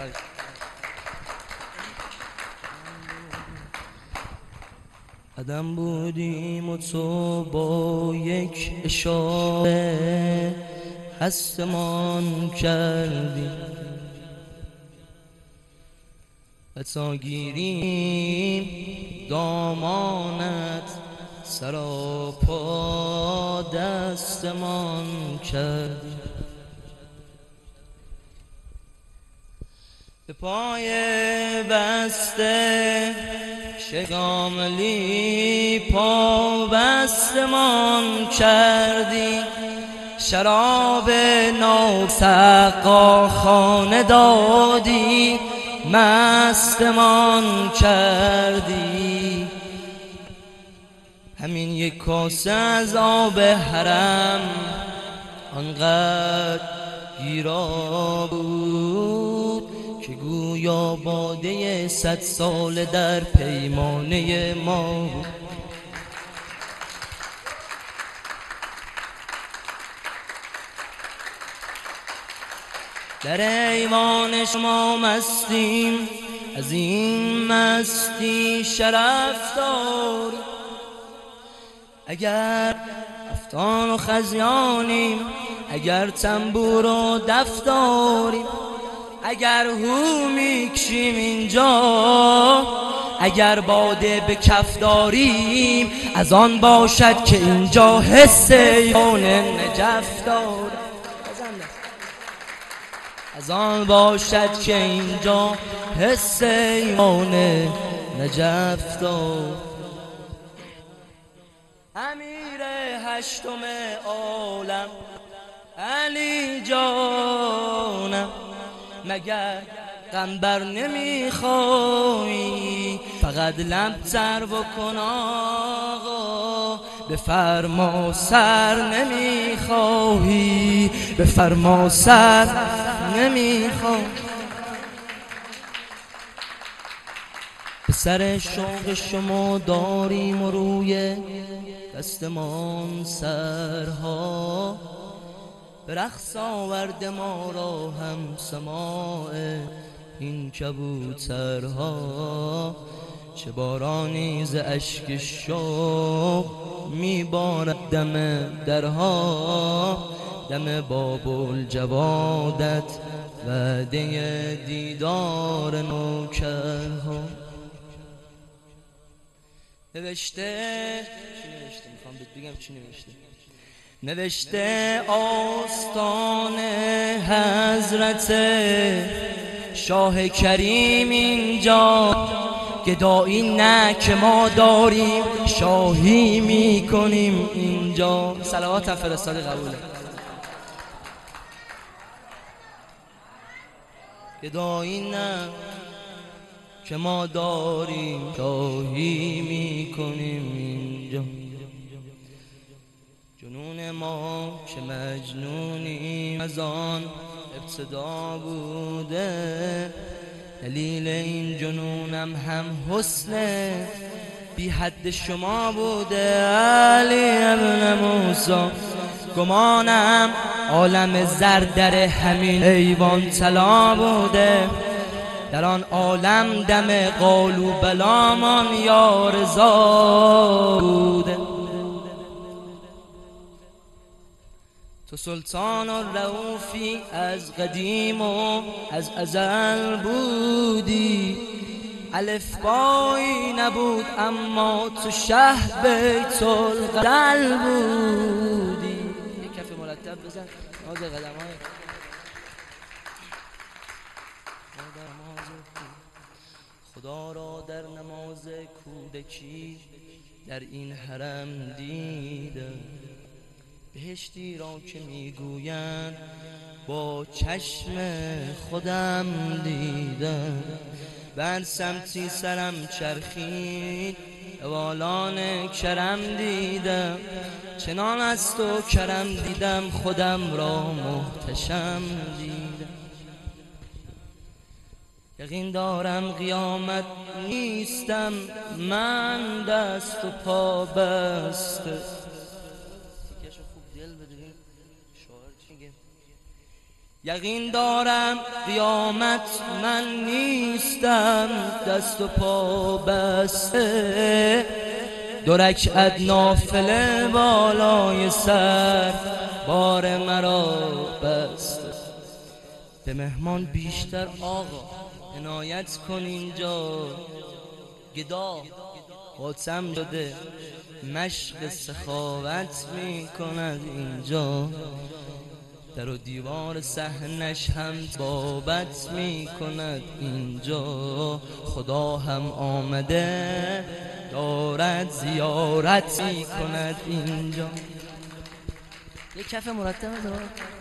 قدم بودیم و تو با یک اشاره هستمان کردی و تا گیریم دامانت سراپا دستمان کردی. به پای بسته شگاملی پا بستمان کردی، شراب نوسقا خانه دادی مستمان کردی. همین یک کاسه از آب حرم آنقدر گیرا بود که گویا باده 100 ساله در پیمانه ما بود. در ایوان شما مستیم، از این مستی شرف داریم. اگر افتان و خزیانیم، اگر تنبور و دف داریم، اگر هو میکشیم اینجا، اگر باده به کف داریم، از آن باشد که اینجا حس ایوان نجف دارد. از آن باشد که اینجا حس ایوان نجف دارد. امیر 8م عالم علی جانم، مگر غم نمیخوایی؟ فقط لب تر بکن آقا، بفرما سر نمیخواهی؟ بفرما سر نمیخوای؟ به سر شوق شما داریم و روی دستمان سرها، به رقص آورده ما را هم سماع این کبوترها. چه بارانی ز اشک شوق میبارد دم درها، دم باب الجوادت وعده دیدار نوکرها. نوشته چی نوشته؟ میخوام بهت بگم چی نوشته. نوشته آستان حضرت شاه کریم اینجا، گدایی نه که ما داریم شاهی میکنیم اینجا. صلوات هم فرستاده قبوله. گدایی نه که ما داریم شاهی میکنیم اینجا. جنون ما که مجنونیم از آن ابتدا بوده، دلیل این جنونم هم حسن بی حد شما بوده. علی ابن موسی گمانم عالم زر در همین ایوان طلا بوده، در آن عالم دم قالو بلامان یا رضا بوده. تو سلطان و رؤوفی از قدیم و از ازل بودی، الفبایی نبود اما تو شه بیت القدل بودی. یک کف مرتب بزن. ناز قدم های خدا را در نماز کودکی در این حرم دیدم، بهشتی را که میگویند با چشم خودم دیدم. بر سمتی سرم چرخید والان کرم دیدم، چنان از تو کرم دیدم خودم را محتشم دیدم. یقین دارم قیامت نیستم من دست و پا بسته. یقین دارم قیامت من نیستم دست و پا بسته، 2 رکعت نافله بالای سر بار مرا بسته. به مهمان بیشتر آقا عنایت کن اینجا، گدا حاتم شده مشق سخاوت می کند اینجا، در و دیوار صحنش هم بابت می کند اینجا، خدا هم آمده دارد زیارت می کند اینجا. یک کف مرتب